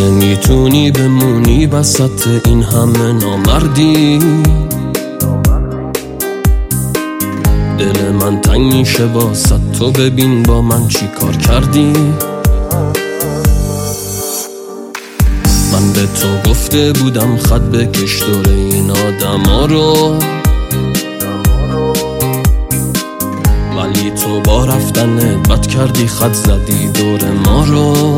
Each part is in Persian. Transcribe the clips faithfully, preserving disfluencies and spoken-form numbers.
نمیتونی بمونی وسط این همه نامردی؟ دل من تنگ میشه واسه تو، ببین با من چی کار کردی. من به تو گفته بودم خط بکش دور این آدم ها رو، ولی تو با رفتنت بد کردی، خط زدی دور ما رو.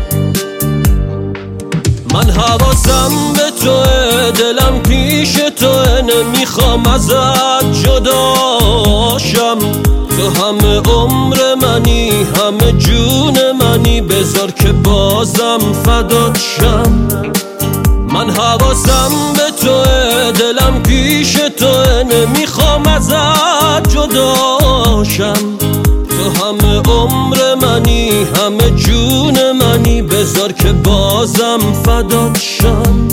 من حواسم به توه، دلم پیش توه، نمیخوام ازت جداشم. تو همه عمر منی، همه جون منی، بذار که بازم فدات شم. من حواسم به توه، دلم پیش توه، نمیخوام ازت جداشم. تو همه عمر منی، همه جون منی، بذار که بازم فدات شم.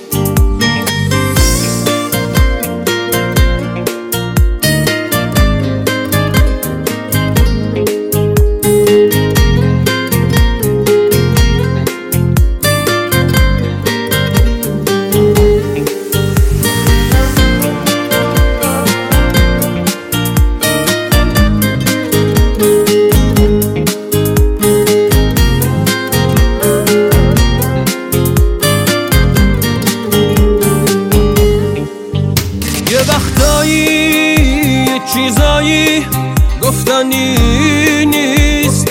یه وقتایی یه چیزایی گفتنی نیست،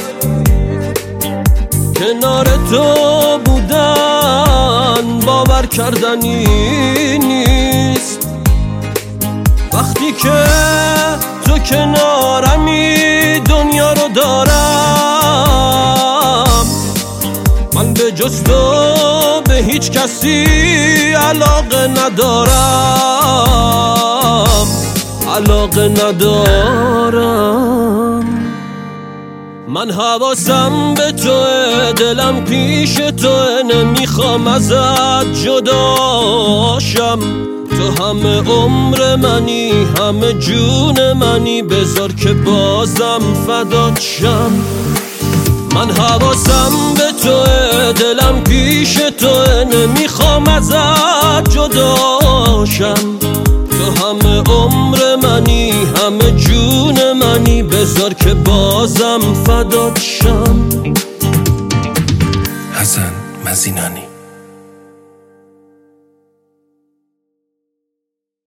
کنار تو بودن باور کردنی نیست. وقتی که تو کنارمی دنیا رو دارم، من به جز تو به هیچ کسی علاقه ندارم، علاقه ندارم. من حواسم به توه، دلم پیش توه، نمیخوام ازت جداشم. تو همه عمر منی، همه جون منی، بذار که بازم فدات شم. من حواسم به توه، دلم پیش توه، نمیخوام ازت جداشم. تو همه عمر منی، همه جون منی، بذار که بازم فدات شم. حسن مزینانی.